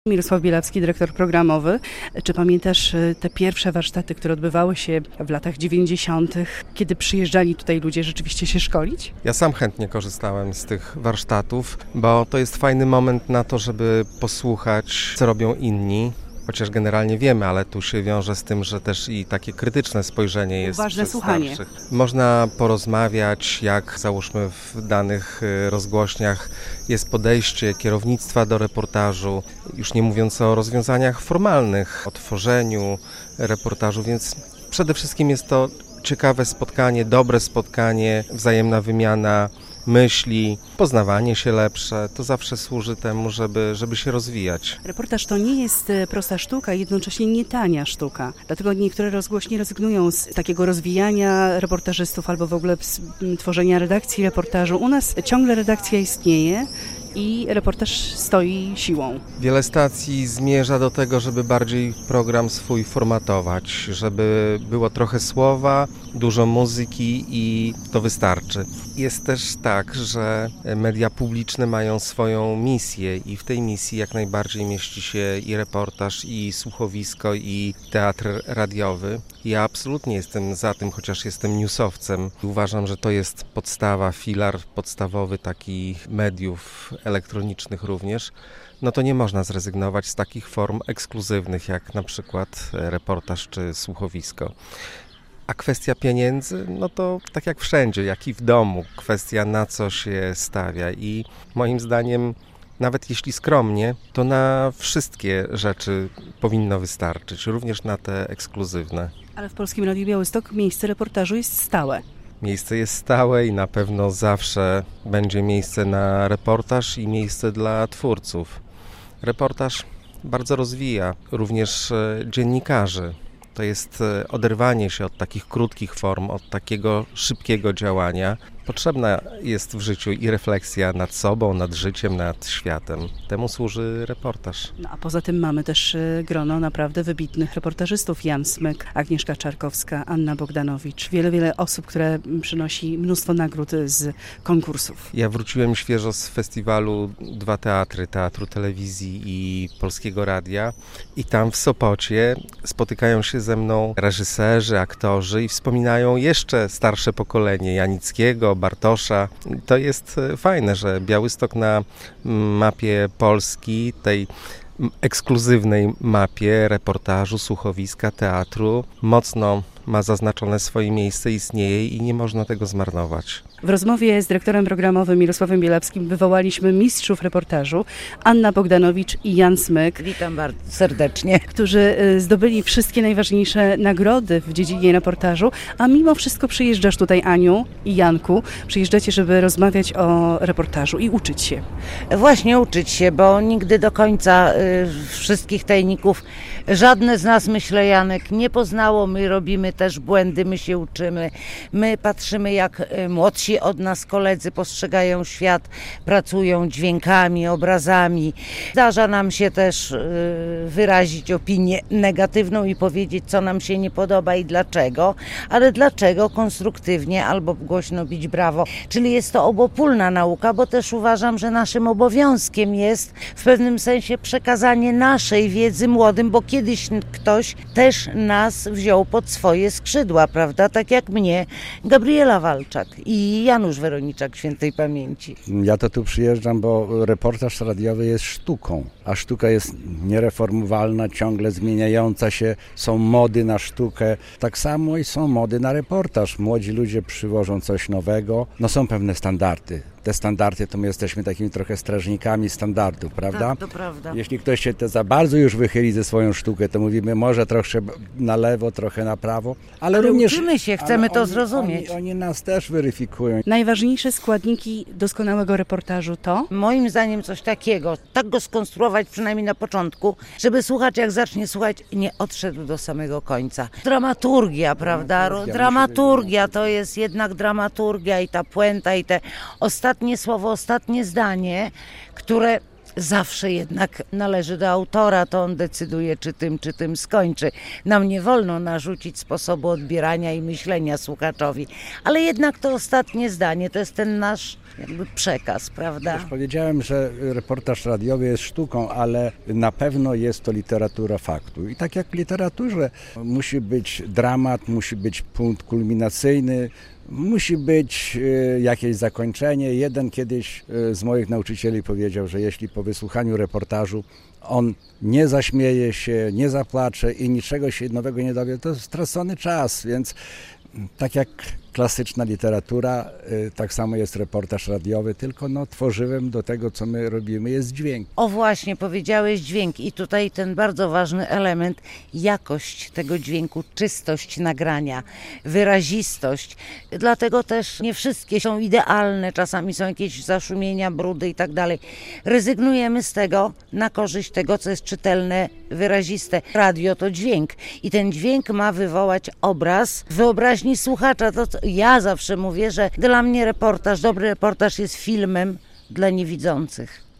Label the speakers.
Speaker 1: Mirosław Bielawski, dyrektor programowy. Czy pamiętasz te pierwsze warsztaty, które odbywały się w latach 90., kiedy przyjeżdżali tutaj ludzie rzeczywiście się szkolić?
Speaker 2: Ja sam chętnie korzystałem z tych warsztatów, bo to jest fajny moment na to, żeby posłuchać, co robią inni. Chociaż generalnie wiemy, ale tu się wiąże z tym, że też i takie krytyczne spojrzenie jest
Speaker 1: Uważne słuchanie.
Speaker 2: Starszych. Można porozmawiać, jak załóżmy w danych rozgłośniach jest podejście kierownictwa do reportażu, już nie mówiąc o rozwiązaniach formalnych, o tworzeniu reportażu, więc przede wszystkim jest to ciekawe spotkanie, dobre spotkanie, wzajemna wymiana myśli, poznawanie się lepsze, to zawsze służy temu, żeby się rozwijać.
Speaker 1: Reportaż to nie jest prosta sztuka, jednocześnie nie tania sztuka. Dlatego niektóre rozgłośnie rezygnują z takiego rozwijania reportażystów albo w ogóle tworzenia redakcji reportażu. U nas ciągle redakcja istnieje i reportaż stoi siłą.
Speaker 2: Wiele stacji zmierza do tego, żeby bardziej program swój formatować, żeby było trochę słowa, dużo muzyki i to wystarczy. Jest też tak, że media publiczne mają swoją misję i w tej misji jak najbardziej mieści się i reportaż, i słuchowisko, i teatr radiowy. Ja absolutnie jestem za tym, chociaż jestem newsowcem. Uważam, że to jest podstawa, filar podstawowy takich mediów elektronicznych również. No to nie można zrezygnować z takich form ekskluzywnych, jak na przykład reportaż czy słuchowisko. A kwestia pieniędzy, no to tak jak wszędzie, jak i w domu, kwestia na co się stawia i moim zdaniem nawet jeśli skromnie, to na wszystkie rzeczy powinno wystarczyć, również na te ekskluzywne.
Speaker 1: Ale w Polskim Radiu Białystok miejsce reportażu jest stałe.
Speaker 2: Miejsce jest stałe i na pewno zawsze będzie miejsce na reportaż i miejsce dla twórców. Reportaż bardzo rozwija również dziennikarzy. To jest oderwanie się od takich krótkich form, od takiego szybkiego działania. Potrzebna jest w życiu i refleksja nad sobą, nad życiem, nad światem. Temu służy reportaż.
Speaker 1: No a poza tym mamy też grono naprawdę wybitnych reportażystów. Jan Smyk, Agnieszka Czarkowska, Anna Bogdanowicz. Wiele osób, które przynosi mnóstwo nagród z konkursów.
Speaker 2: Ja wróciłem świeżo z festiwalu Dwa Teatry, Teatru Telewizji i Polskiego Radia. I tam w Sopocie spotykają się ze mną reżyserzy, aktorzy i wspominają jeszcze starsze pokolenie Janickiego, Bartosza. To jest fajne, że Białystok na mapie Polski, tej ekskluzywnej mapie reportażu, słuchowiska, teatru, mocno ma zaznaczone swoje miejsce, istnieje i nie można tego zmarnować.
Speaker 1: W rozmowie z dyrektorem programowym Mirosławem Bielawskim wywołaliśmy mistrzów reportażu, Anna Bogdanowicz i Jan Smyk.
Speaker 3: Witam bardzo serdecznie.
Speaker 1: Którzy zdobyli wszystkie najważniejsze nagrody w dziedzinie reportażu, a mimo wszystko przyjeżdżasz tutaj, Aniu i Janku, przyjeżdżacie, żeby rozmawiać o reportażu i uczyć się.
Speaker 3: Właśnie uczyć się, bo nigdy do końca wszystkich tajników żadne z nas, myślę, Janek, nie poznało. My robimy też błędy, my się uczymy, my patrzymy, jak młodsi od nas koledzy postrzegają świat, pracują dźwiękami, obrazami. Zdarza nam się też wyrazić opinię negatywną i powiedzieć, co nam się nie podoba i dlaczego, ale dlaczego konstruktywnie albo głośno bić brawo. Czyli jest to obopólna nauka, bo też uważam, że naszym obowiązkiem jest w pewnym sensie przekazanie naszej wiedzy młodym, bo kiedyś ktoś też nas wziął pod swoje skrzydła, prawda? Tak jak mnie Gabriela Walczak i Janusz Weroniczak świętej pamięci.
Speaker 4: Ja to tu przyjeżdżam, bo reportaż radiowy jest sztuką, a sztuka jest niereformowalna, ciągle zmieniająca się, są mody na sztukę, tak samo i są mody na reportaż. Młodzi ludzie przywożą coś nowego, no są pewne standardy. Te standardy, to my jesteśmy takimi trochę strażnikami standardów, prawda?
Speaker 3: Tak, to prawda.
Speaker 4: Jeśli ktoś się za bardzo już wychyli ze swoją sztukę, to mówimy może trochę na lewo, trochę na prawo, ale również
Speaker 3: uczymy się, chcemy to zrozumieć.
Speaker 4: Oni nas też weryfikują.
Speaker 1: Najważniejsze składniki doskonałego reportażu to?
Speaker 3: Moim zdaniem coś takiego, tak go skonstruować przynajmniej na początku, żeby słuchacz jak zacznie słuchać, nie odszedł do samego końca. Dramaturgia, prawda? Dramaturgia to jest jednak dramaturgia i ta puenta i te ostatnie słowo, ostatnie zdanie, które Zawsze jednak należy do autora, to on decyduje, czy tym skończy. Nam nie wolno narzucić sposobu odbierania i myślenia słuchaczowi, ale jednak to ostatnie zdanie to jest ten nasz jakby przekaz, prawda?
Speaker 4: Już powiedziałem, że reportaż radiowy jest sztuką, ale na pewno jest to literatura faktu. I tak jak w literaturze musi być dramat, musi być punkt kulminacyjny, musi być jakieś zakończenie. Jeden kiedyś z moich nauczycieli powiedział, że jeśli po wysłuchaniu reportażu on nie zaśmieje się, nie zaplacze i niczego się nowego nie dowie, to jest stracony czas, więc tak jak klasyczna literatura, tak samo jest reportaż radiowy, tylko tworzywem do tego, co my robimy, jest dźwięk.
Speaker 3: O właśnie, powiedziałeś dźwięk i tutaj ten bardzo ważny element, jakość tego dźwięku, czystość nagrania, wyrazistość. Dlatego też nie wszystkie są idealne, czasami są jakieś zaszumienia, brudy i tak dalej. Rezygnujemy z tego na korzyść tego, co jest czytelne, wyraziste. Radio to dźwięk i ten dźwięk ma wywołać obraz w wyobraźni słuchacza. To ja zawsze mówię, że dla mnie dobry reportaż jest filmem dla niewidzących.